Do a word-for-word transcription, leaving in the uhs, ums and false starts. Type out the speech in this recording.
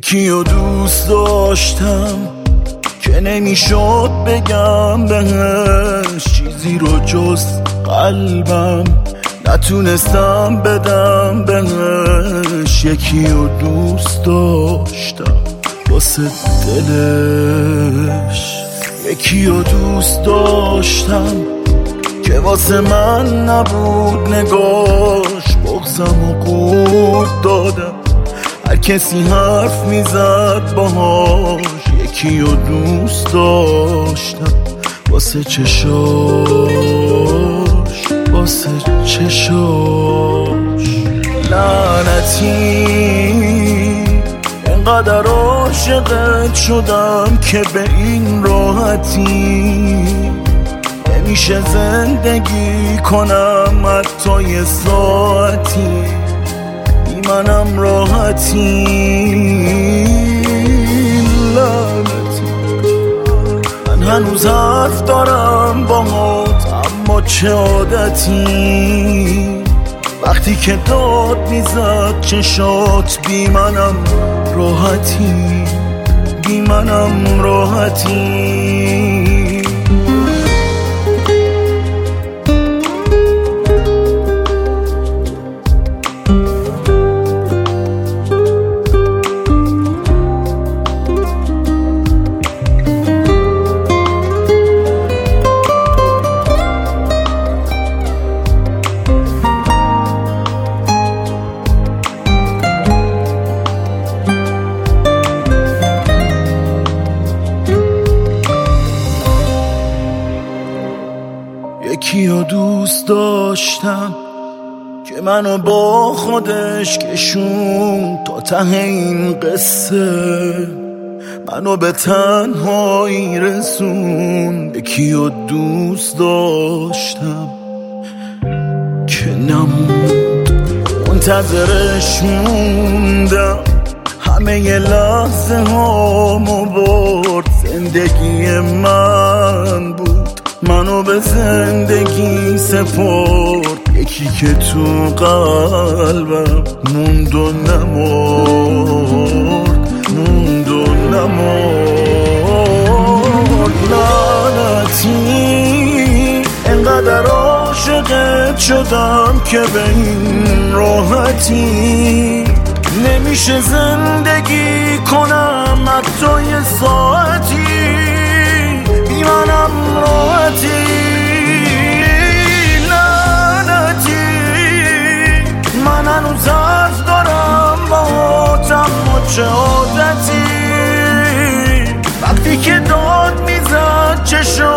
یکی رو دوست داشتم که نمیشد بگم بهش چیزی رو جز قلبم، نتونستم بدم بهش. یکی رو دوست داشتم واسه دلش، یکی رو دوست داشتم که واسه من نبود نگاش. بغضم و قورت دادم هر کسی حرف میزد باهاش. یکی رو دوست داشتم واسه چشاش، واسه چشاش. لعنتی انقدر عاشقت شدم که به این راحتی نمیشه زندگی کنم حتی یه ساعتی. بی منم راحتی، لعنتی. من هنوز حرف دارم باهات اما چه عادتی. وقتی که داد میزد چشات بی منم راحتی، بی منم راحتی. یکی رو دوست داشتم که منو با خودش کشون تا ته این قصه، منو به تنهایی رسون. یکی رو دوست داشتم که نموند، منتظرش موندم. همه ی لحظه هامو برد، زندگی من بود منو به زندگی سپرد. یکی که تو قلبم موند و نمرد، موند و نمرد. لعنتی انقدر عاشقت شدم که به این راحتی نمیشه زندگی کنم حتی یه ساعتی. بی منم راحتی، لعنتی. من هنوز حرف دارم باهات اما چه عادتی. وقتی که داد میزد چشم